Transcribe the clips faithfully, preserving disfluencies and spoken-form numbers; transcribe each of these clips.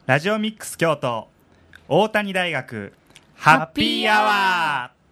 ラジオミックス京都大谷大学ハッピーアワー。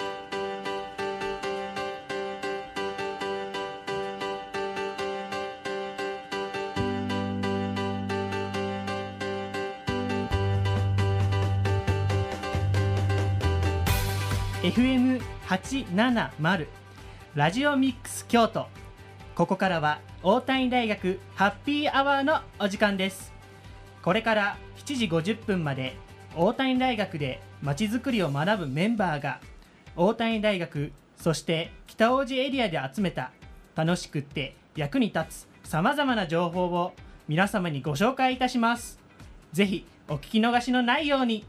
エフエムはちななまる ラジオミックス京都。ここからは大谷大学ハッピーアワーのお時間です。これからしちじごじゅっぷんまで大谷大学でまちづくりを学ぶメンバーが大谷大学、そして北大路エリアで集めた楽しくって役に立つさまざまな情報を皆様にご紹介いたします。ぜひお聞き逃しのないように。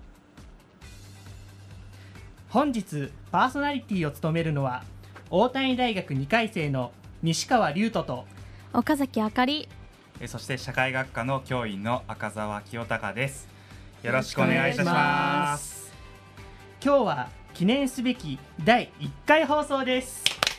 本日パーソナリティを務めるのは大谷大学にかい生の西川龍斗と岡崎あかり、 そして社会学科の教員の赤澤清隆です。よろしくお願いいたします。 今日は記念すべきだいいっかい放送です。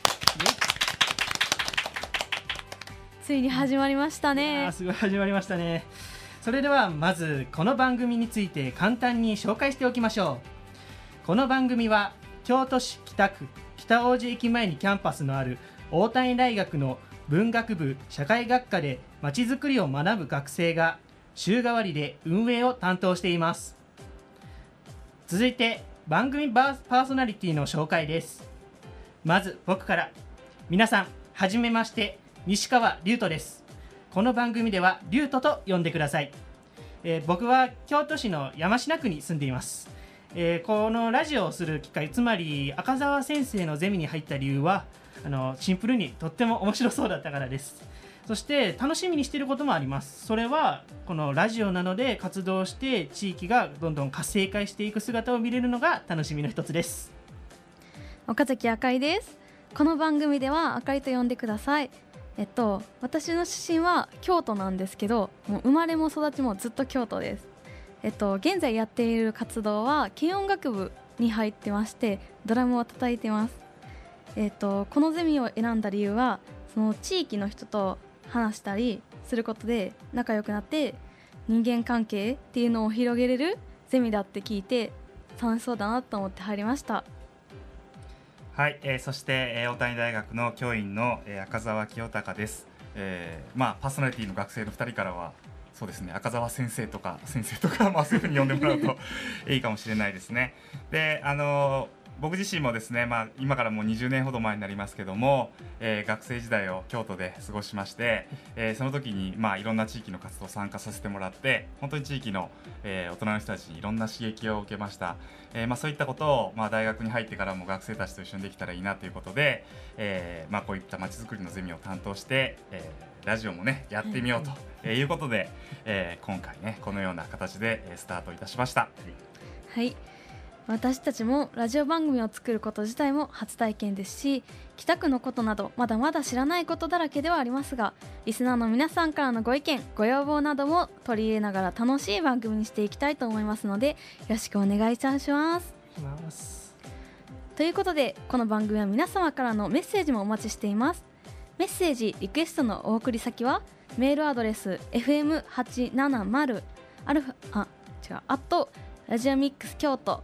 ついに始まりましたね。 すごい始まりましたね。それではまずこの番組について簡単に紹介しておきましょう。この番組は京都市北区北大路駅前にキャンパスのある大谷大学の文学部社会学科でまちづくりを学ぶ学生が週替わりで運営を担当しています。続いて番組パーソナリティの紹介です。まず僕から。皆さんはじめまして、西川龍斗です。この番組では龍斗と呼んでください。えー、僕は京都市の山科区に住んでいます。えー、このラジオをする機会、つまり赤澤先生のゼミに入った理由はあのシンプルにとっても面白そうだったからです。そして楽しみにしていることもあります。それはこのラジオなので活動して地域がどんどん活性化していく姿を見れるのが楽しみの一つです。 岡崎あかりです。この番組ではあかりと呼んでください。えっと私の出身は京都なんですけど、もう生まれも育ちもずっと京都です。えっと現在やっている活動は軽音楽部に入ってまして、ドラムを叩いてます。えっとこのゼミを選んだ理由は、その地域の人と話したりすることで仲良くなって人間関係っていうのを広げれるゼミだって聞いて楽しそうだなと思って入りました。 はい、えー、そして、えー、大谷大学の教員の、えー、赤澤清隆です。えーまあ、パーソナリティの学生のふたりからはそうですね、赤澤先生とか先生とか、まあ、そういうふうに呼んでもらうといいかもしれないですね。で、あのー僕自身もですね、まあ、今からもうにじゅうねんほど前になりますけども、えー、学生時代を京都で過ごしまして、えー、その時に、まあ、いろんな地域の活動を参加させてもらって、本当に地域の、えー、大人の人たちにいろんな刺激を受けました。えーまあ、そういったことを、まあ、大学に入ってからも学生たちと一緒にできたらいいなということで、えーまあ、こういったまちづくりのゼミを担当して、えー、ラジオもねやってみようと、はいえー、いうことで、えー、今回ねこのような形でスタートいたしました。 はい、私たちもラジオ番組を作ること自体も初体験ですし、北区のことなどまだまだ知らないことだらけではありますが、リスナーの皆さんからのご意見ご要望なども取り入れながら楽しい番組にしていきたいと思いますので、よろしくお願いいたします。ということで、この番組は皆様からのメッセージもお待ちしています。メッセージリクエストのお送り先はメールアドレス エフエムはちななまる アルフあ違うアットラジオミックス京都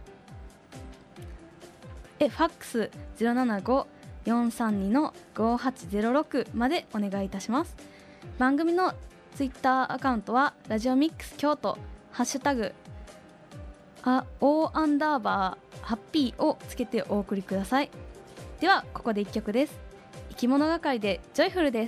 ファックス ゼロななご よんさんに のごはちゼロろく までお願いいたします。番組のツイッターアカウントはラジオミックス京都ハッシュタグあ O アンダーバーハッピーをつけてお送りください。ではここでいっきょくです。生き物係でジョイフルです。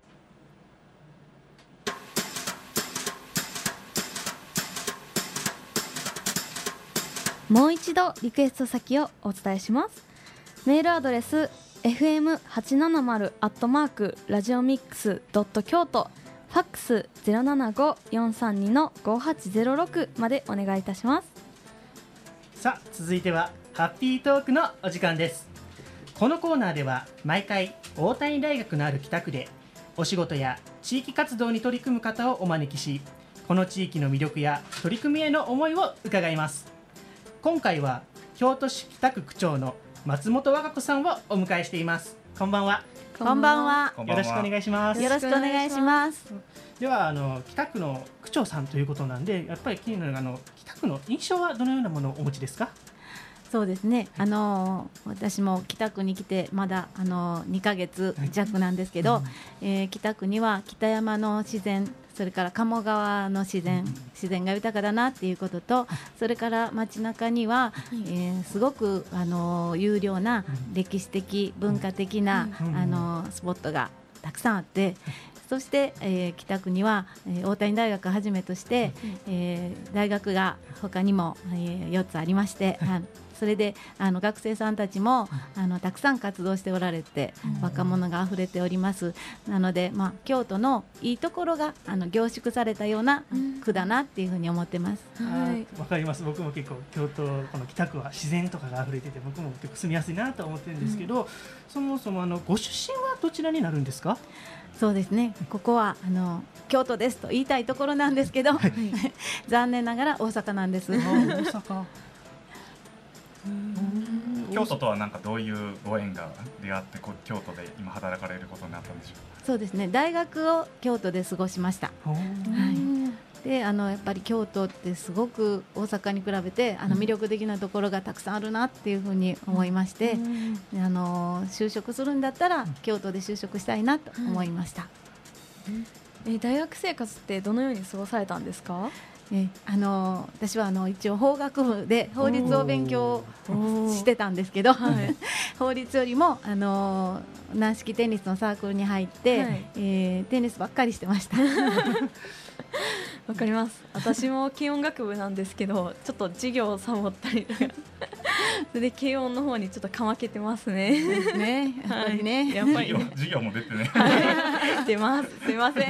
もう一度リクエスト先をお伝えします。メールアドレス エフエムはちななまる アットマークラジオミックスドット京都、ファックス ゼロななご よんさんに のごはちゼロろく までお願いいたします。 さあ続いてはハッピートークのお時間です。このコーナーでは毎回大谷大学のある北区でお仕事や地域活動に取り組む方をお招きし、この地域の魅力や取り組みへの思いを伺います。今回は京都市北区区長の松本和歌子さんをお迎えしています。こんばんは。 こんばんは。 こんばんはよろしくお願いします。 よろしくお願いします。 ではあの北区の区長さんということなんで、やっぱり気になるあの北区の印象はどのようなものをお持ちですか？ そうですね。あのー私も北区に来てまだあのーにかげつ弱なんですけど、 うんえー北区には北山の自然、それから鴨川の自然、自然が豊かだなっていうことと、それから街中には、えーすごくあのー有料な歴史的文化的な、 うんあのースポットがたくさんあって。そして、えー北区には、えー大谷大学をはじめとして、えー大学が他にも、えーよっつありまして、あそれであの学生さんたちもあのたくさん活動しておられて、若者があふれております。なので、まあ、京都のいいところがあの凝縮されたような区だなっていうふうに思ってます。 あーわかります。僕も結構京都この北区は自然とかが溢れてて、僕も結構住みやすいなと思ってるんですけど、そもそもあのご出身はどちらになるんですか？ そうですね。ここはあの京都ですと言いたいところなんですけど、残念ながら大阪なんです。 大阪。 京都とはなんかどういうご縁が出会ってこう京都で今働かれることになったんでしょうか？ そうですね。大学を京都で過ごしました。 おーはいであのやっぱり京都ってすごく大阪に比べてあの魅力的なところがたくさんあるなっていうふうに思いまして、であの就職するんだったら京都で就職したいなと思いました。 え大学生活ってどのように過ごされたんですか？ えあの私はあの一応法学部で法律を勉強してたんですけど、 はい法律よりもあの軟式テニスのサークルに入って、 はいえーテニスばっかりしてました。 わかります。私も軽音楽部なんですけど、ちょっと授業をサボったりとかそれで軽音の方にちょっとかまけてますね。 ね、やっぱりね、 はいやっぱり授業授業も出てね出ます。すいません。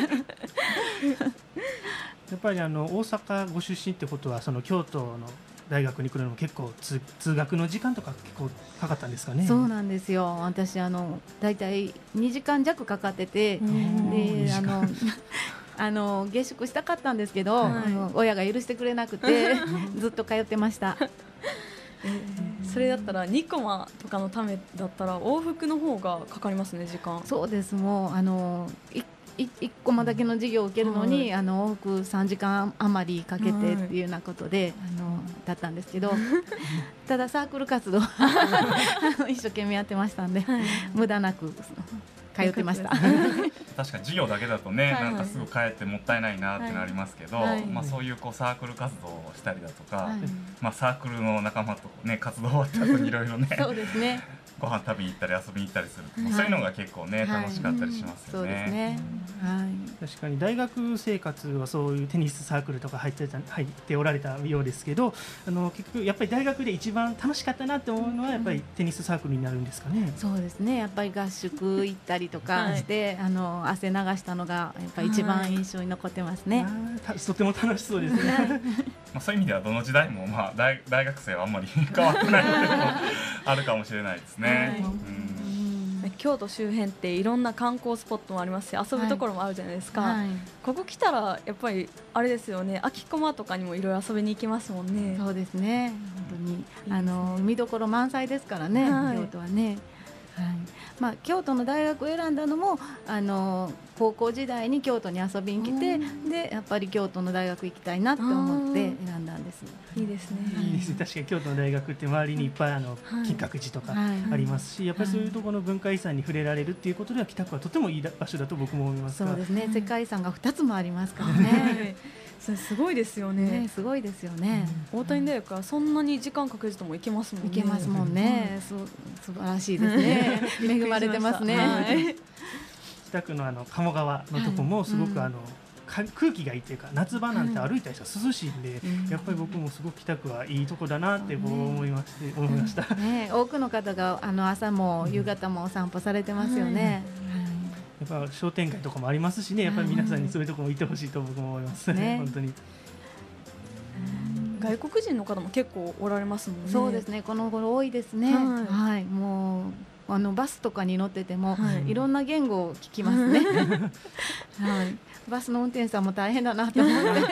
やっぱりあの大阪ご出身ってことは、その京都の大学に来るのも結構通通学の時間とか結構かかったんですかね？ そうなんですよ。私あのだいたいにじかん弱かかってて、であのあの下宿したかったんですけど、 はいあの親が許してくれなくてずっと通ってました。 それだったらにコマとかのためだったら往復の方がかかりますね、時間。 そうです。もうあのいいいっコマだけの授業を受けるのに、 はいあの往復さんじかん余りかけてっていうようなことで、あのだったんですけどただサークル活動あの一生懸命やってましたんで、 はい無駄なく通ってました。 確かに授業だけだとね、 はいはいなんかすぐ帰ってもったいないなってなりますけど、 はいはいまあ、そういうこうサークル活動をしたりだとか、 はいまあ、サークルの仲間と、ね、活動終わった後にいろいろねそうですね。 ご飯食べに行ったり遊びに行ったりする、 はいそういうのが結構ね、 はい楽しかったりしますそうよね。 ですね。はい。 確かに大学生活はそういうテニスサークルとか入ってた入っておられたようですけど、あの結局やっぱり大学で一番楽しかったなって思うのはやっぱりテニスサークルになるんですかね？ そうですね。やっぱり合宿行ったりとかして、あの汗流したのがやっぱり一番印象に残ってますね。 あーたとても楽しそうですね。 まあ、そういう意味ではどの時代も、まあ、大, 大学生はあんまり変わってないっていうのもあるかもしれないですね。 はいうんうん京都周辺っていろんな観光スポットもありますし、遊ぶところもあるじゃないですか。 はい。 ここ来たらやっぱりあれですよね、秋駒とかにもいろいろ遊びに行きますもんね。 そうですね。本当にいいですねあの見どころ満載ですからね。 はい京都はね。はい。まあ京都の大学を選んだのもあの高校時代に京都に遊びに来て、 うでやっぱり京都の大学行きたいなって思って選んだんです。 いいですね。 いいですね。確かに京都の大学って周りにいっぱいあのはい金閣寺とかはいありますし、やっぱりそういうところの文化遺産に触れられるっていうことでは北区はとてもいい場所だと僕も思いますが。 そうですね。世界遺産がふたつもありますからはね。 いそれすごいですよね。 ね、すごいですよね。 大谷大学はそんなに時間かけずとも行けますもんね。 行けますもんね。そう素晴らしいですね。恵まれてますね。 はい北区のあの鴨川のとこもすごはいうんくあの、か空気がいいっていうか、夏場なんて歩いたりしたら涼しいんで、 うんやっぱり僕もすごく北区はいいとこだなって僕思いまして、思いました。 ね、多くの方があの朝も夕方もお散歩されてますよね。 やっぱ商店街とかもありますしね、やっぱり皆さんにそういうところも行ってほしいと僕も思いますね。 ね本当に。 外国人の方も結構おられますもんね。 そうですね。この頃多いですね。 はいはい、もうあのバスとかに乗ってても、 はいい、ろんな言語を聞きますね。はい、バスの運転手さんも大変だなと思って。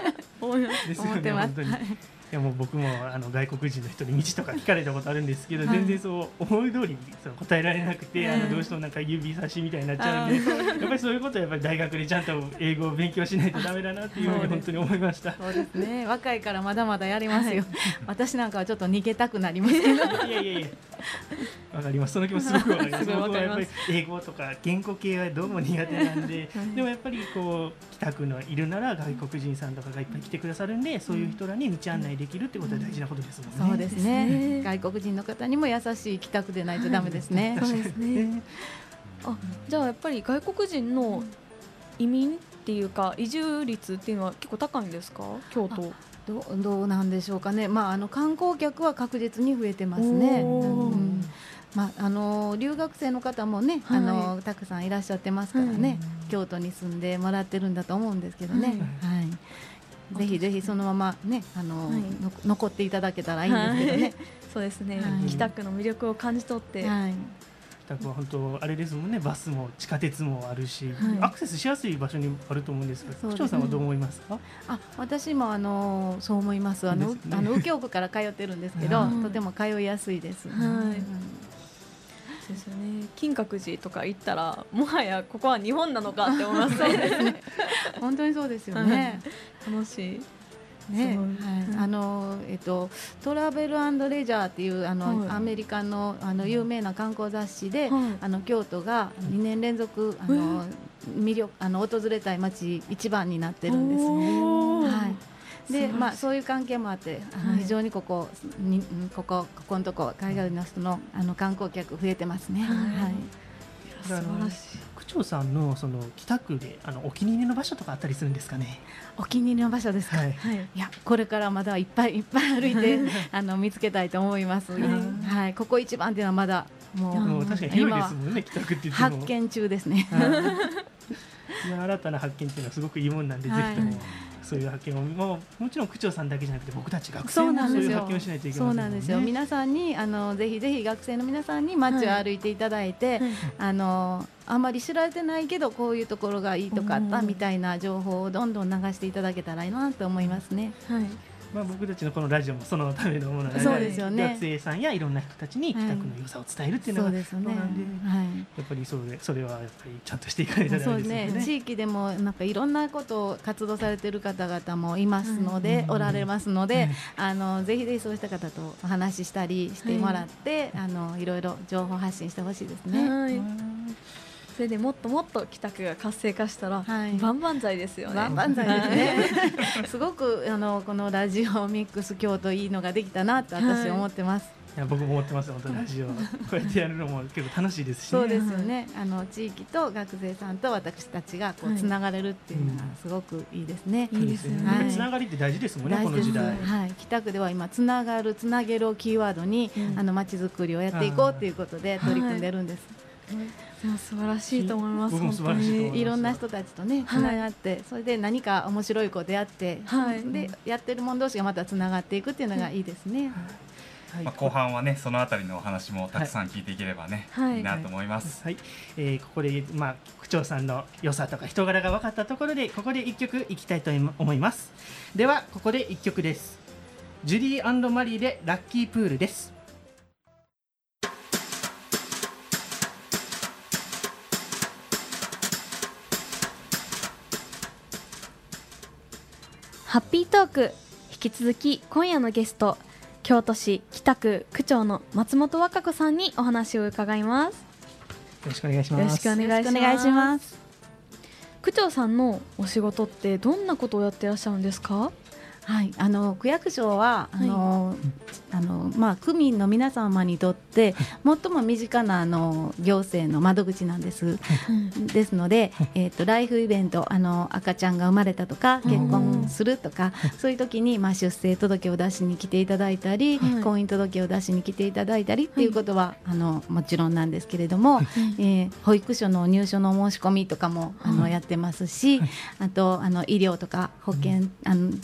思いますですよね思ってます。 本当に。 はいいやもう僕もあの外国人の人に道とか聞かれたことあるんですけど、 はい全然そう思い通りにその答えられなくて、あのどうしてもなんか指差しみたいになっちゃうんで、やっぱりそういうことはやっぱり大学でちゃんと英語を勉強しないとダメだなっていうふうに本当に思いました。 そうですね。若いからまだまだやりますよ。私なんかはちょっと逃げたくなりますけど。 いやいやいや、わかります。その気もすごくわかります。 すごいわかります僕はやっぱり英語とか言語系はどうも苦手なんで、でもやっぱりこう北区のいるなら外国人さんとかがいっぱい来てくださるんで、そういう人らに道案内できるってことは大事なことですもんね。 そうですね。 ですね外国人の方にも優しい北区でないとダメですね。 そうですね。あ、じゃあやっぱり外国人の移民っていうか移住率っていうのは結構高いんですか、京都？ どうどうなんでしょうかね。まああの観光客は確実に増えてますね。 おーうんまああの留学生の方もね、 はいあのたくさんいらっしゃってますからね。京都に住んでもらってるんだと思うんですけどね。はい。ぜひぜひそのままね、あの、 はいの残っていただけたらいいんですけどね。 そうですね、 はい北区の魅力を感じ取って、 はい。 北区は本当あれですもんね、バスも地下鉄もあるし、 はいアクセスしやすい場所にあると思うんですが、 そうですね区長さんはどう思いますか？ あ、私もあのそう思います。あの、 ですねあの右京区から通ってるんですけど、 はいとても通いやすいです。 はいうんですよね。金閣寺とか行ったらもはやここは日本なのかって思いますね。 本当にそうですよね。 楽しい。 ね、 すごいはい、 うんあのえっとトラベル&レジャーっていうあの、 はいアメリカのあの有名な観光雑誌で、 はいあの京都がにねん連続あの魅力あの訪れたい街一番になってるんですね。 おーはい。で、 素晴らしいまあそういう関係もあって、あのはい非常にここにうんここここのとこ海外の人のあの観光客増えてますね。 はいはい。 素晴らしい。 区長さんのその北区であのお気に入りの場所とかあったりするんですかね？ お気に入りの場所ですか。 はい。 はい。 いやこれからまだいっぱいいっぱい歩いてあの見つけたいと思います。はい、ここ一番っていうのはまだもうもう確かに広いですもんね、北区って言っても。 発見中ですね。 はいいや新たな発見っていうのはすごくいいもんなんで、 はいぜひともそういう発見をもうもちろん区長さんだけじゃなくて僕たち学そう生もそういうなんですよ発見をしないといけそうませんもんね。 なんですよ。皆さんにあのぜひぜひ学生の皆さんに街を歩いていただいて、 はいあのあまり知られてないけどこういうところがいいとかあったうんみたいな情報をどんどん流していただけたらいいなと思いますね。 はい。 まあ僕たちのこのラジオもそのためのものなので、 そうですよね学生さんやいろんな人たちに北区の良さを伝えるっていうのが、 そうですね。 そうなんではい。 やっぱりそれそれはやっぱりちゃんとしていかないとダそうでメですすよね。 ね、地域でもなんかいろんなことを活動されている方々もいますので、 うんおられますので、 はいあのぜひぜひそうした方とお話ししたりしてもらって、あのいろいろ情報発信してほしいですね。 はい。それでもっともっと北区が活性化したら、 はい万々歳ですよね。 万々歳ですね。すごくあのこのラジオミックス京都いいのができたなと私は思ってます。 いや僕も思ってますよ、本当ラジオこうやってやるのも結構楽しいですしね。 そうですよね。あの地域と学生さんと私たちがこはいうつながれるっていうのがすごくいいですね。 いいですよねはいつながりって大事ですもんね、 大事ですこの時代。 はい、北区では今つながるつなげるをキーワードに、 うんあの街づくりをやっていこうということで取り組んでるんです。 でも素晴らしいと思います。 僕も素晴らしいと思いますいろんな人たちとねつながって、それで何か面白いことやって、 はいでやってる者同士がまたつながっていくっていうのがいいですね。 はいまあ、後半はねそのあたりのお話もたくさん聞いていければね、 はいいいなと思います。 はい、えーここで、まあ、区長さんの良さとか人柄が分かったところでここで一曲いきたいと思います。ではここで一曲です。ジュディー&マリーでラッキープールです。 ハッピートーク、引き続き今夜のゲスト、京都市北区区長の松本和歌子さんにお話を伺います。 よろしくお願いします。 よろしくお願いします。 よろしくお願いします。 区長さんのお仕事ってどんなことをやってらっしゃるんですか？ はい、あの区役所はあの、あのまあ区民の皆様にとって最も身近なあの行政の窓口なんです。ですので、えっ、とライフイベント、あの赤ちゃんが生まれたとか結婚するとか、そういう時にまあ出生届を出しに来ていただいたり、 はい婚姻届を出しに来ていただいたりっていうことは、あのもちろんなんですけれども、えー保育所の入所の申し込みとかもあのやってますし、あとあの医療とか保険、あの年金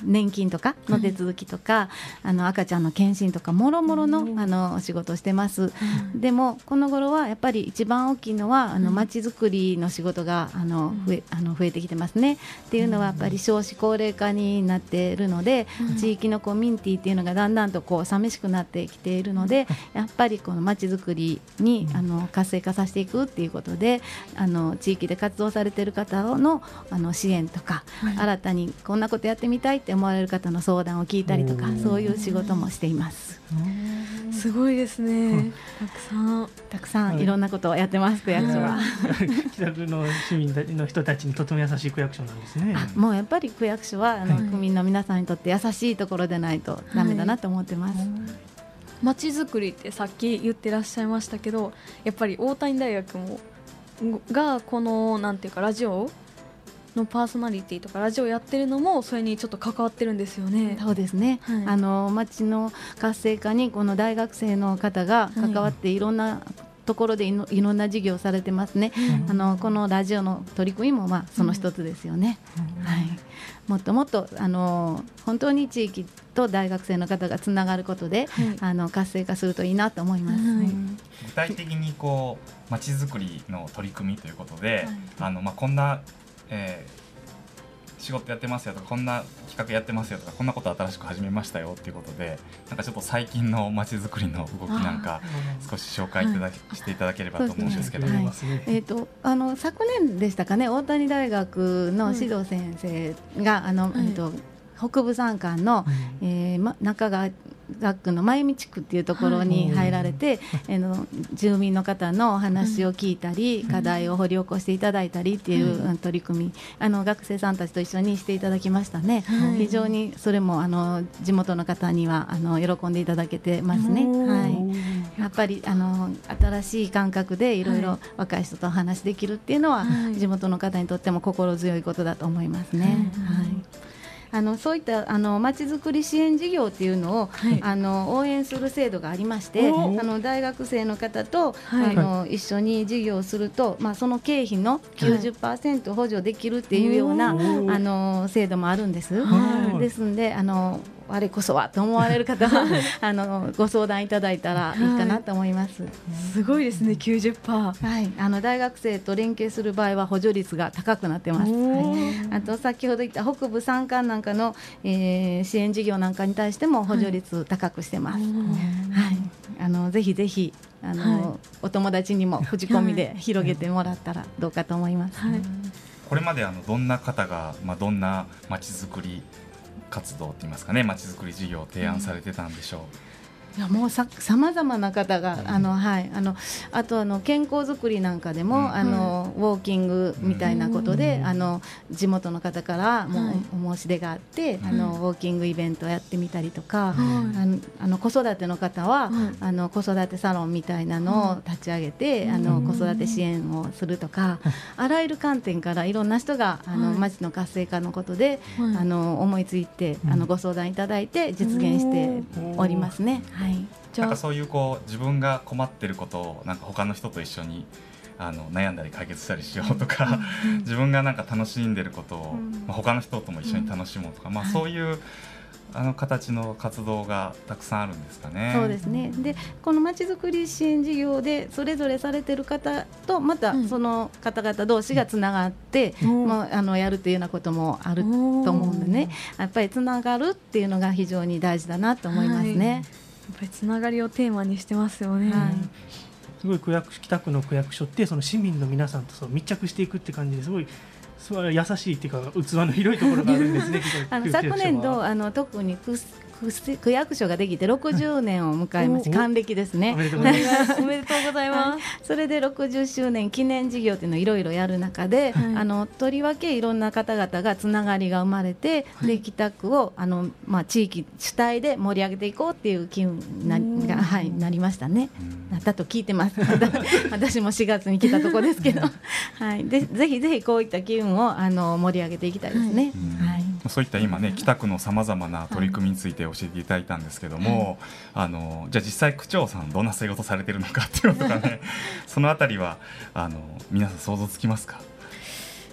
とかの手続きとか、はい、あの赤ちゃんの検診とかもろもろの、あのお仕事をしてます、うん、でもこの頃はやっぱり一番大きいのはあの街づくりの仕事があの増え、あの増えてきてますね。っていうのはやっぱり少子高齢化になっているので、うん、地域のコミュニティっていうのがだんだんとこう寂しくなってきているので、やっぱりこの街づくりにあの活性化させていくっていうことで、あの地域で活動されている方の、あの支援とか、はい、新たにこんなことやってみたいって思われる方の相談を聞いたりとか、そういう仕事もしています。 すごいですね、たくさんたくさんいろんなことをやってます、区役所は。 北区の市民の人たちにとても優しい区役所なんですね。 もうやっぱり区役所はあの、はい、区民の皆さんにとって優しいところでないとダメだなと思ってます。 まちづくりってさっき言ってらっしゃいましたけど、やっぱり大谷大学もがこのなんていうかラジオのパーソナリティとかラジオやってるのもそれにちょっと関わってるんですよね。 そうですね、はい、あの町の活性化にこの大学生の方が関わっていろんなところでいろんな事業をされてますね、うん、あのこのラジオの取り組みもまあその一つですよね、うんはい、もっともっとあの本当に地域と大学生の方がつながることで、はい、あの活性化するといいなと思います、はい、 具体的にこう町づくりの取り組みということで、はいあのまあ、こんなえー、仕事やってますよとかこんな企画やってますよとかこんなこと新しく始めましたよっていうことで、なんかちょっと最近のまちづくりの動きなんか少し紹介いただ、はい、していただければと思うんですけども、はいえー、とあの昨年でしたかね、大谷大学の指導先生が、うん、あの、はいえー、と北部山間の、うんえーま、中川学区の真由美地区っていうところに入られて、はい、あの住民の方のお話を聞いたり、うん、課題を掘り起こしていただいたりっていう、うん、取り組み、あの学生さんたちと一緒にしていただきましたね、はい、非常にそれもあの地元の方にはあの喜んでいただけてますね、はい、やっぱりあの新しい感覚でいろいろ若い人とお話できるっていうのは、はい、地元の方にとっても心強いことだと思いますね、はいはいあのそういったあのまちづくり支援事業っていうのを、はい、あの応援する制度がありまして、あの大学生の方と、はい、あの一緒に事業をすると、まあ、その経費の きゅうじゅっパーセント 補助できるっていうような、はい、あの制度もあるんです、はい、ですのであのあれこそはと思われる方はあのご相談いただいたらいいかなと思います、はい、 すごいですね きゅうじゅっパーセント、 はい、あの大学生と連携する場合は補助率が高くなってます、はい、あと先ほど言った北部山間なんかの、えー、支援事業なんかに対しても補助率高くしてます、はいはい、あのぜひぜひあの、はい、お友達にも口コミで広げてもらったらどうかと思います、はいはい、 これまであのどんな方が、まあ、どんなまちづくり活動といいますかね、まちづくり事業を提案されてたんでしょう。 いやもうさまざまな方が、うん、あのはい、あのあとあの健康づくりなんかでも、うん、あのウォーキングみたいなことで、うん、あの地元の方からもう、はい、お申し出があって、うん、あのウォーキングイベントをやってみたりとか、うん、あのあの子育ての方は、うん、あの子育てサロンみたいなのを立ち上げて、うん、あの子育て支援をするとか、うん、あらゆる観点からいろんな人があの、はい、町の活性化のことで、はい、あの思いついて、うん、あのご相談いただいて実現しておりますね。はい、 なんかそういうこう自分が困ってることをなんか他の人と一緒にあの悩んだり解決したりしようとか、うん、自分がなんか楽しんでることを、うんまあ、他の人とも一緒に楽しもうとか、うんまあ、そういうあの形の活動がたくさんあるんですかね。 そうですね。でこのまちづくり支援事業でそれぞれされてる方とまたその方々同士がつながって、うん、もうあのやるというようなこともあると思うんでね、やっぱりつながるっていうのが非常に大事だなと思いますね、はい、やっぱりつながりをテーマにしてますよね、はい、 すごい区役北区の区役所ってその市民の皆さんとそう密着していくって感じですごいすごい優しいっていうか器の広いところがあるんですねあの昨年度あの特に区区役所ができてろくじゅうねんを迎えまして還暦ですね。 おめでとうございますおめでとうございます、 それでろくじゅっしゅうねん記念事業というのをいろいろやる中で、はい、あのとりわけいろんな方々がつながりが生まれて、はい、で北区をあの、まあ、地域主体で盛り上げていこうっていう機運なが、はい、なりましたね。なったと聞いてます私もしがつに来たところですけど、はい、でぜひぜひこういった機運をあの盛り上げていきたいですね、はいはい、 そういった今ね北区のさまざまな取り組みについて教えていただいたんですけども、はい、あのじゃあ実際区長さんどんな仕事されてるのかっていうのとかねそのあたりはあの皆さん想像つきますか？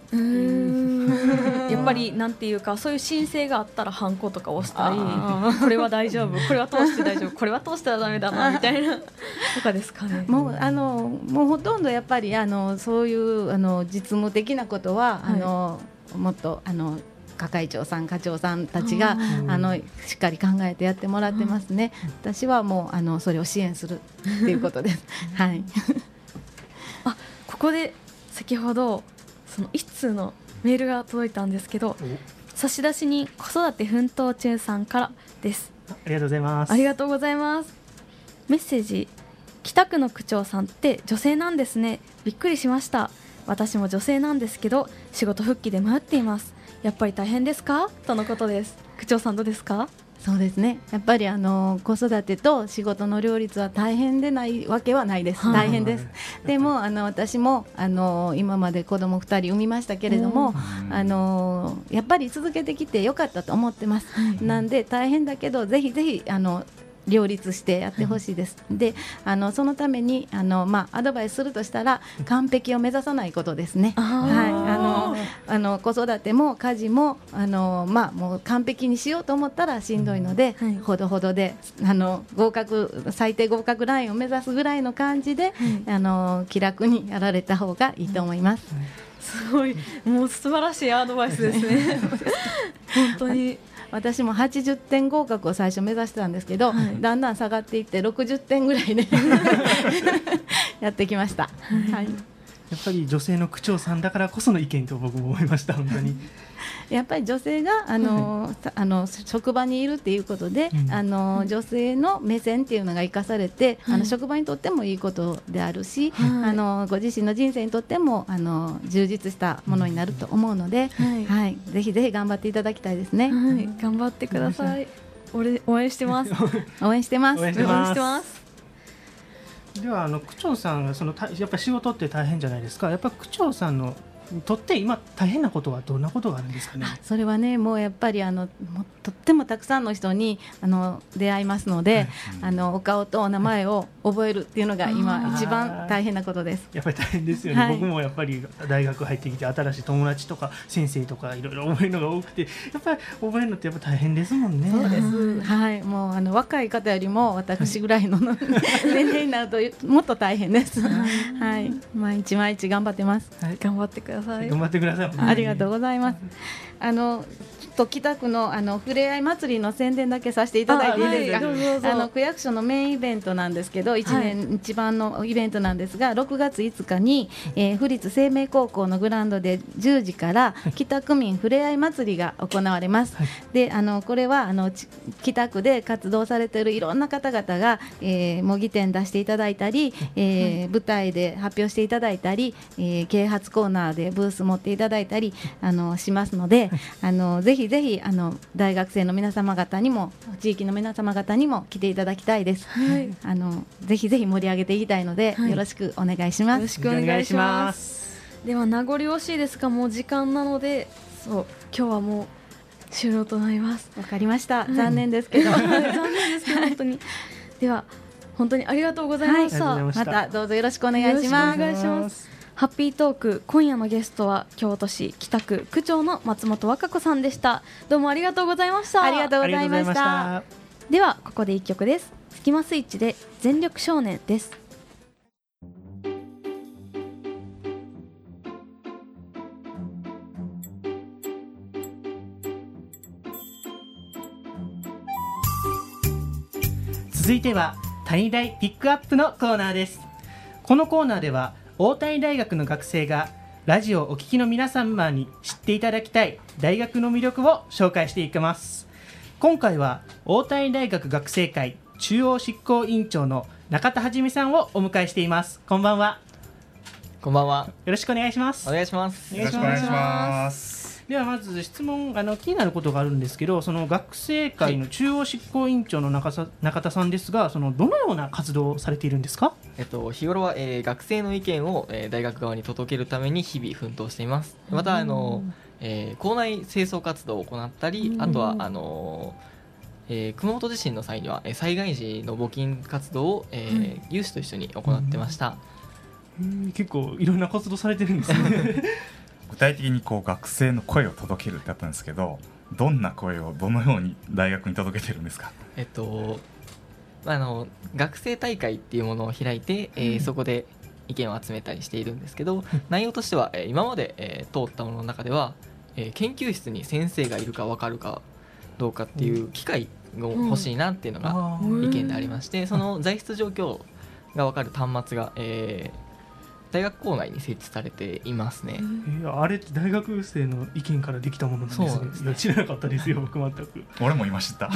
うーんやっぱりなんていうかそういう申請があったらハンコとか押したりこれは大丈夫これは通して大丈夫これは通したらダメだなみたいなとかですかね。 もうあのもうほとんどやっぱりあのそういうあの実務的なことは、はい、あのもっとあの課会長さん課長さんたちがあのしっかり考えてやってもらってますね。私はもうあのそれを支援するっていうことですはいあここで先ほどその一通のメールが届いたんですけど差出人子育て奮闘中さんからです。 ありがとうございます。 ありがとうございます。メッセージ北区の区長さんって女性なんですね。びっくりしました。私も女性なんですけど仕事復帰で迷っています。やっぱり大変ですかとのことです。区長さんどうですか？ そうですね、やっぱりあの子育てと仕事の両立は大変でないわけはないです、はい、大変です。でもあの私もあの今まで子供ふたり産みましたけれども、あのやっぱり続けてきてよかったと思ってます、はい、なんで大変だけどぜひぜひあの両立してやってほしいです、うん、であのそのためにあの、まあ、アドバイスするとしたら完璧を目指さないことですね。はい、あのあの子育ても家事もあの、まあ、もう完璧にしようと思ったらしんどいので、うん、はい、ほどほどであの合格最低合格ラインを目指すぐらいの感じで、うん、あの気楽にやられた方がいいと思います、うんうん、 すごいもう素晴らしいアドバイスですね本当に私もはちじゅってん合格を最初目指してたんですけど、はい、だんだん下がっていってろくじゅってんぐらいでやってきました、はいはい、 やっぱり女性の区長さんだからこその意見と僕も思いました。本当にやっぱり女性があの、はい、あの職場にいるっていうことで、うん、あの女性の目線っていうのが生かされて、はい、あの職場にとってもいいことであるし、はい、あのご自身の人生にとってもあの充実したものになると思うので、はいはい、ぜひぜひ頑張っていただきたいですね、 はい、頑張ってください。俺応援してます応援してます応援してます。 ではあの区長さんそのやっぱり仕事って大変じゃないですか。やっぱ区長さんのとって今大変なことはどんなことがあるんですかね。 それはねもうやっぱりあのもとってもたくさんの人にあの出会いますので、はい、あのお顔とお名前を覚えるっていうのが今一番大変なことです。 やっぱり大変ですよね、はい、僕もやっぱり大学入ってきて新しい友達とか先生とかいろいろ覚えるのが多くてやっぱり覚えるのってやっぱ大変ですもんね。 そうです、はい、もうあの若い方よりも私ぐらいの年齢になるともっと大変です、はい、毎日毎日頑張ってます、 はい、頑張ってください。 頑張ってください。 ありがとうございます。あのちょっと北区のあのふれあい祭りの宣伝だけさせていただいていいですか。あ、はい、どうぞどうぞ。あの区役所のメインイベントなんですけどいちねん、はい、一番のイベントなんですがろくがついつかに、えー、府立生命高校のグラウンドでじゅうじから北区民ふれあい祭りが行われます、はい、であのこれはあの北区で活動されているいろんな方々が、えー、模擬店出していただいたり、えー、舞台で発表していただいたり、えー、啓発コーナーでブース持っていただいたりあのしますので、あのぜひぜひあの大学生の皆様方にも地域の皆様方にも来ていただきたいです、はい、あのぜひぜひ盛り上げていきたいので、はい、よろしくお願いします。よろしくお願いします。では名残惜しいですがもう時間なのでそう今日はもう終了となります。 わかりました、はい、残念ですけど残念ですけど本当にでは本当にありがとうございました、はい、 またどうぞよろしくお願いします。 よろしくお願いします。ハッピートーク今夜のゲストは京都市北区区長の松本和歌子さんでした。どうもありがとうございました。 ありがとうございました。 ではここでいっきょくです。スキマスイッチで全力少年です。 続いては谷大ピックアップのコーナーです。このコーナーでは大谷大学の学生がラジオをお聞きの皆様に知っていただきたい大学の魅力を紹介していきます。今回は大谷大学学生会中央執行委員長の中田はじめさんをお迎えしています。こんばんは。 こんばんは。 よろしくお願いします。 お願いします。 よろしくお願いします。 ではまず質問あの気になることがあるんですけど、その学生会の中央執行委員長の 中, さ中田さんですが、そのどのような活動をされているんですか？ えっと、日頃は、えー、学生の意見を、えー、大学側に届けるために日々奮闘しています。またあの、えー、校内清掃活動を行ったり、あとはあの、えー、熊本地震の際には災害時の募金活動を、えー、有志と一緒に行ってました。 うん、結構いろんな活動されてるんですね具体的にこう学生の声を届けるってあったんですけど、どんな声をどのように大学に届けてるんですか？ えっとあの学生大会っていうものを開いて、えーうんそこで意見を集めたりしているんですけど、内容としては、えー今まで、えー通ったものの中では、えー研究室に先生がいるか分かるかどうかっていう機会が欲しいなっていうのがあうん意見でありまして、その在室状況が分かる端末が、えー大学構内に設置されていますね。 えーあれって大学生の意見からできたものなんですね。 そうですねいや知らなかったですよ僕全く。 俺も今知った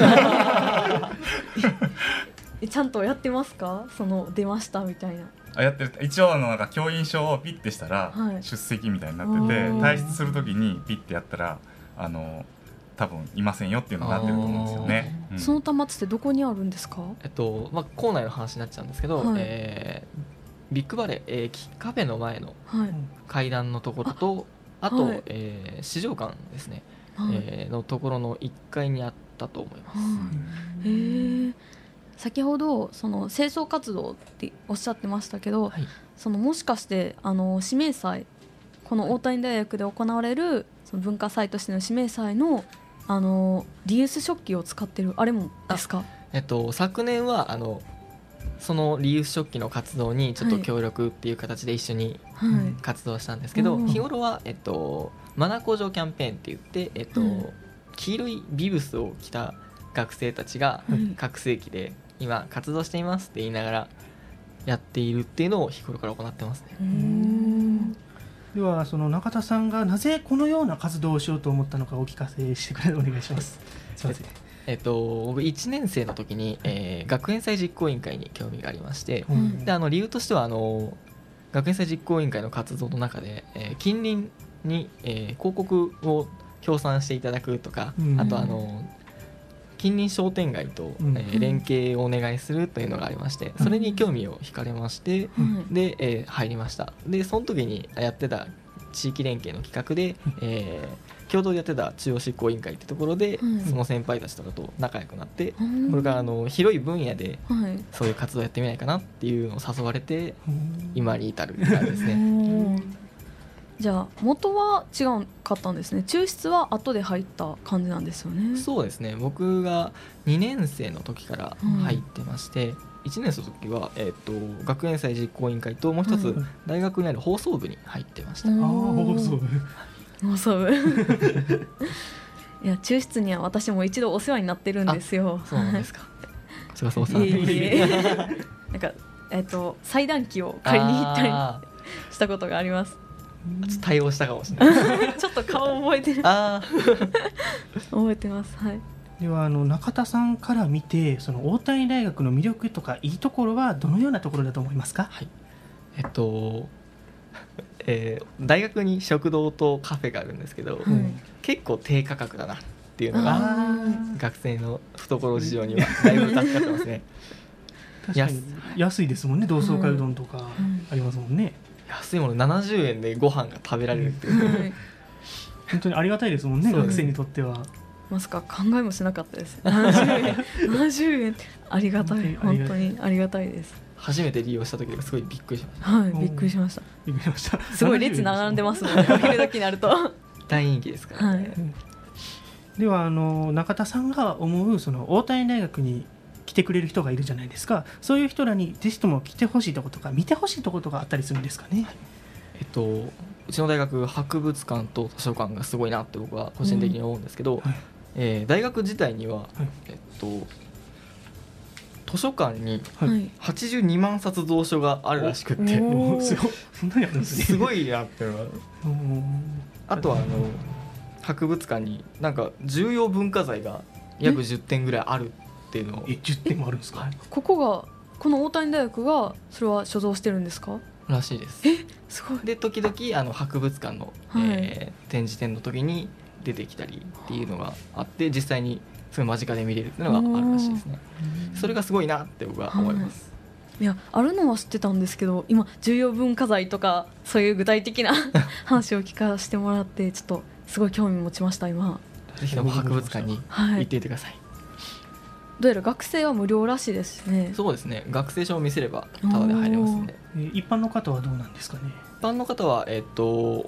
えちゃんとやってますか？その出ましたみたいな。 あやってる。一応あのなんか教員証をピッてしたらはい出席みたいになってて、 おー退出するときにピッてやったらあの多分いませんよっていうのになってると思うんですよね、うんその端末ってどこにあるんですか？ えっとまあ、校内の話になっちゃうんですけど、 はいえービッグバレー、えーきカフェの前のはい。 階段のところと、あと、 はいえー試乗館ですね、 はいえーのところのいっかいにあったと思います。 はいへえ。先ほどその清掃活動っておっしゃってましたけど、 はい、 そのもしかしてあの指名祭、この大谷大学で行われるその文化祭としての指名祭のあのリユース食器を使ってるあれもですか？ えっと、昨年はあのそのリユース食器の活動にちょっと協力っていう形で一緒にはい。 活動したんですけど、 うん日頃は、えっと、マナー向上キャンペーンって言って、えっとうん黄色いビブスを着た学生たちがはい拡声器で今活動していますって言いながらやっているっていうのを日頃から行ってますね。 うーんではその中田さんがなぜこのような活動をしようと思ったのかお聞かせしてくれお願いします。すいません。 えっと、僕いちねん生の時に、えー学園祭実行委員会に興味がありまして、 うんであの理由としてはあの学園祭実行委員会の活動の中で、えー近隣に、えー広告を協賛していただくとか、 うんあとあの近隣商店街と、 うんえー連携をお願いするというのがありまして、それに興味を惹かれまして、 はいで、えー入りました。でその時にやってた地域連携の企画で、えー共同でやってた中央執行委員会ってところで、 うんその先輩たちとかと仲良くなって、 うんこれからあの広い分野ではい。 そういう活動やってみないかなっていうのを誘われてうん今に至るって感じですね。 おーじゃあ元は違うかったんですね。抽出は後で入った感じなんですよね。 そうですね、僕がにねん生の時から入ってまして、いちねん生の時は、えー、と学園祭実行委員会ともう一つうん大学にある放送部に入ってました。 ああおー放送部。 放送部いや抽出には私も一度お世話になってるんですよ。 そうなんですか。こちらこそお世話いえになっていますえなんかえっ、と裁断機を借りに行ったりあしたことがあります。 ーちょっと対応したかもしれない。 ちょっと顔覚えてるあ覚えてます。はい。 ではあの中田さんから見てその大谷大学の魅力とかいいところはどのようなところだと思いますか？ はい、えっと、えー大学に食堂とカフェがあるんですけど、 はい結構低価格だなっていうのあがー学生の懐事情にはだいぶ助かってますね。 確かに安いですもんね。同窓会うどんとかんありますもんね。 安いものななじゅうえんでご飯が食べられるっていう、 はい本当にありがたいですもんね。 そうです学生にとっては。 まさか考えもしなかったです。ななじゅうえんななじゅうえんありがたい。 本当に本当にありがたいです。 初めて利用した時がすごいびっくりしました。 はい、びっくりしました。 びっくりしました。 すごい列並んでますもんね。お昼時になると。は大人気ですからね。 い。 ではあの中田さんが思うその大谷大学に来てくれる人がいるじゃないですか。そういう人らにぜひとも来てほしいところとか見てほしいところとかあったりするんですかね。 えっと、うちの大学博物館と図書館がすごいなって僕は個人的に思うんですけど、 はいえー大学自体には、えっと、図書館にはいはい。 はちじゅうにまんさつ蔵書があるらしくっておおすごい。そんなにあるんですね。 すごいなっていうのがおー。 あとはあの博物館になんか重要文化財が約じゅってんぐらいあるっていうのをえじゅってんもあるんですか。 はいここがこの大谷大学がそれは所蔵してるんですか？ らしいです。 すごい。 で時々あの博物館の、 はいえー展示展の時に出てきたりっていうのがあって実際にすごい間近で見れるっていうのがあるらしいですね。それがすごいなって僕は思います。 いやあるのは知ってたんですけど、今重要文化財とかそういう具体的な話を聞かせてもらってちょっとすごい興味持ちました今。 ぜひとも博物館にはい。 行ってみてください。 どうやら学生は無料らしいですね。 そうですね、学生証を見せればタダで入れますんで。 えー一般の方はどうなんですかね。 一般の方は、えっとお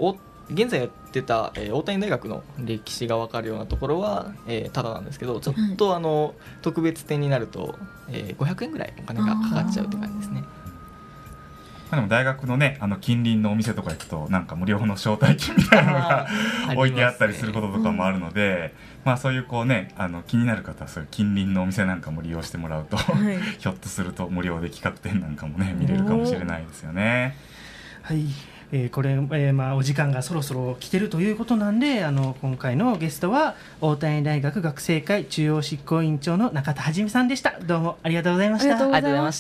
現在やってた、えー大谷大学の歴史が分かるようなところは、えー、ただなんですけど、ちょっとあの、特別展になると、えー、ごひゃくえんぐらいお金がかかっちゃうって感じですね。 でも大学のね、あの近隣のお店とか行くとなんか無料の招待券みたいなのが置いてあったりすることとかもあるので、まあそういうこうね、あの気になる方はそういう近隣のお店なんかも利用してもらうと、はい、ひょっとすると無料で企画展なんかもね見れるかもしれないですよね。 はい、えー、これ、えーまあ、お時間がそろそろ来てるということなんで、あの今回のゲストは大谷大学学生会中央執行委員長の中田はじめさんでした。どうもありがとうございました。 ありがとうございました。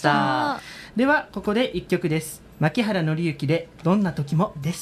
ではここでいっきょくです。牧原紀之でどんな時もです。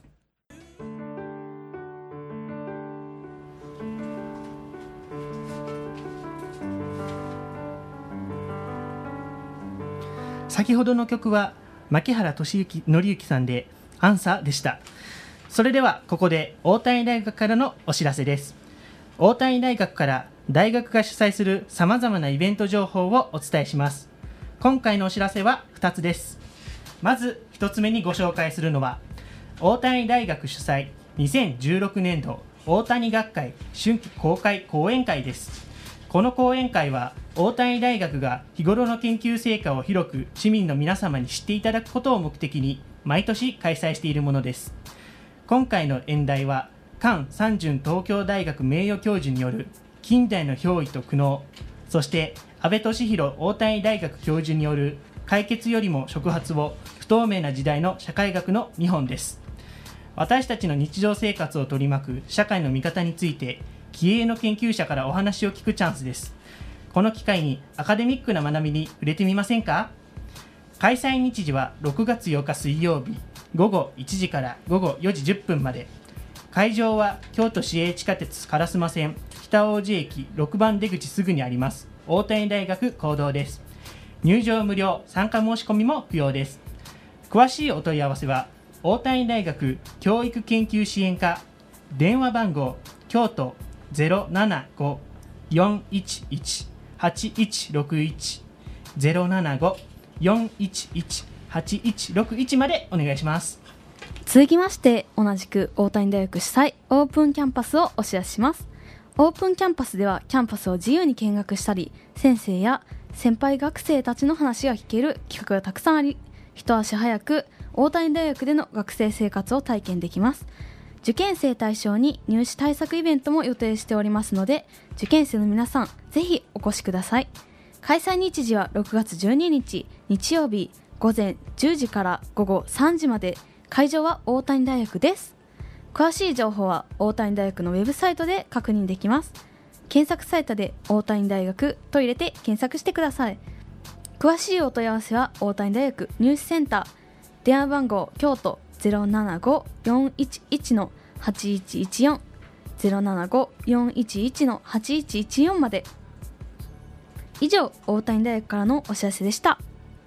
先ほどの曲は牧原紀之さんでアンサーでした。それではここで大谷大学からのお知らせです。大谷大学から大学が主催するさまざまなイベント情報をお伝えします。今回のお知らせはふたつです。まずひとつめにご紹介するのは大谷大学主催にせんじゅうろくねんど大谷学会春季公開講演会です。この講演会は大谷大学が日頃の研究成果を広く市民の皆様に知っていただくことを目的に毎年開催しているものです。今回の演題は菅三淳東京大学名誉教授による近代の憑依と苦悩、そして安倍俊弘大谷大学教授による解決よりも触発を不透明な時代の社会学のにほんです。私たちの日常生活を取り巻く社会の見方について気鋭の研究者からお話を聞くチャンスです。この機会にアカデミックな学びに触れてみませんか？開催日時はろくがつようか水曜日ごごいちじからごごよじじゅっぷんまで。会場は京都市営地下鉄烏丸線北大路駅ろくばん出口すぐにあります大谷大学講堂です。入場無料、参加申し込みも不要です。詳しいお問い合わせは大谷大学教育研究支援課、電話番号京都 ゼロななご よんいちいち はちいちろくいち ゼロななご よんいちいち はちいちろくいちまでお願いします。 続きまして同じく大谷大学主催オープンキャンパスをお知らせします。オープンキャンパスではキャンパスを自由に見学したり、先生や先輩学生たちの話が聞ける企画がたくさんあり、一足早く大谷大学での学生生活を体験できます。受験生対象に入試対策イベントも予定しておりますので、受験生の皆さんぜひお越しください。開催日時はろくがつじゅうににち日曜日ごぜんじゅうじからごごさんじまで。会場は大谷大学です。詳しい情報は大谷大学のウェブサイトで確認できます。検索サイトで大谷大学と入れて検索してください。詳しいお問い合わせは大谷大学入試センター、電話番号京都 ゼロななご よんいちいち はちいちいちよん ゼロななご よんいちいち はちいちいちよんまで。以上、大谷大学からのお知らせでした。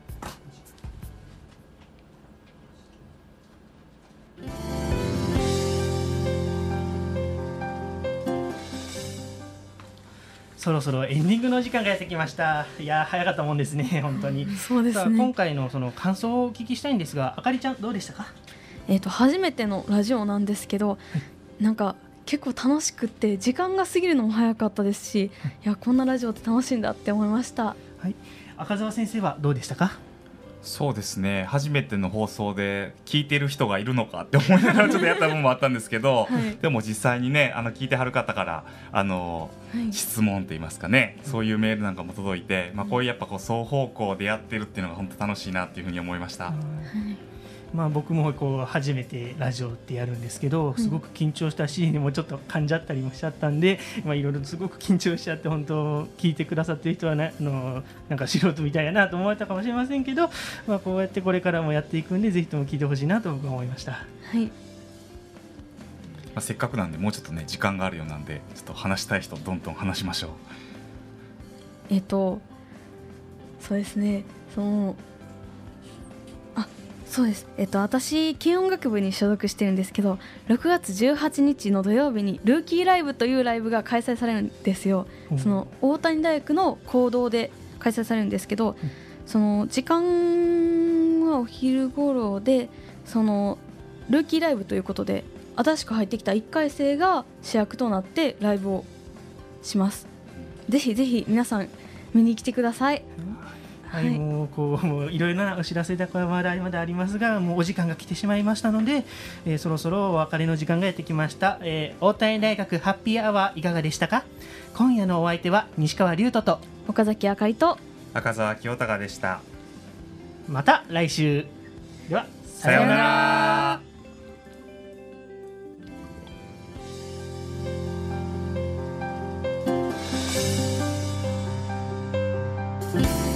そろそろエンディングの時間がやってきました。いや早かったもんですね本当に。 そうですね。 今回のその感想をお聞きしたいんですが、あかりちゃんどうでしたか？ えーと初めてのラジオなんですけど、はい、なんか結構楽しくって時間が過ぎるのも早かったですし、はい、いやこんなラジオって楽しいんだって思いました。 はい、赤澤先生はどうでしたか？ そうですね、初めての放送で聞いてる人がいるのかって思いながらちょっとやった部分もあったんですけど、はい、でも実際にね、あの聞いてはる方からあの、はい、質問といいますかね、そういうメールなんかも届いて、まあ、こういうやっぱこう双方向でやってるっていうのが本当楽しいなっていうふうに思いました。 まあ、僕もこう初めてラジオってやるんですけど、すごく緊張したし、もうちょっと噛んじゃったりもしちゃったんで、まあ、いろいろすごく緊張しちゃって、本当聞いてくださってる人はな、あのなんか素人みたいやなと思われたかもしれませんけど、まあ、こうやってこれからもやっていくんで、ぜひとも聞いてほしいなと僕は思いました。 はい、 まあ、せっかくなんでもうちょっとね時間があるようなんで、ちょっと話したい人どんどん話しましょう。 えっとそうですね、そのそうです、えっと、私軽音楽部に所属してるんですけど、ろくがつじゅうはちにちの土曜日にルーキーライブというライブが開催されるんですよ。うん、その大谷大学の講堂で開催されるんですけど、うん、その時間はお昼頃で、そのルーキーライブということで新しく入ってきたいっかい生が主役となってライブをします。ぜひぜひ皆さん見に来てください。 はい、もうこうもういろいろなお知らせだからまだまだありますが、もうお時間が来てしまいましたので、えー、そろそろお別れの時間がやってきました。えー、大谷大学ハッピーアワーいかがでしたか？今夜のお相手は西川龍斗と岡崎あかりと赤澤清隆でした。 また来週。ではさようなら。 うん。